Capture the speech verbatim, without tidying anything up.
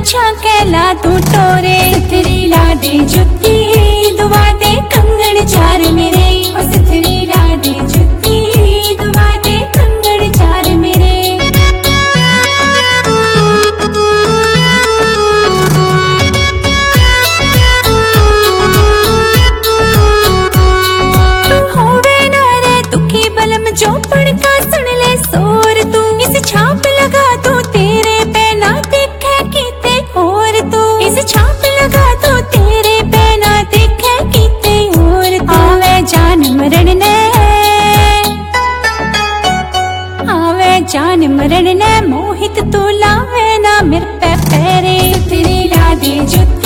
पूछा कहला तू टोरे, सिथरी ला दे जुत्ती दुआ दे कंगन चार मेरे, ओ सिथरी ला दे जुत्ती दुआ दे कंगन चार मेरे। तू होवे ना रे दुखी बलम जो पड़का सुन ले सोर, तू इस छाप लगा तू तेरे पे ना देखे कीते और, तू इस छाप लगा तू तेरे पे ना देखे कीते और। आवे जान मरण ने, आवे जान मरण ने मोहित तू लावे ना मेरे पे पैरे, सिथरी ला दे जुत्ती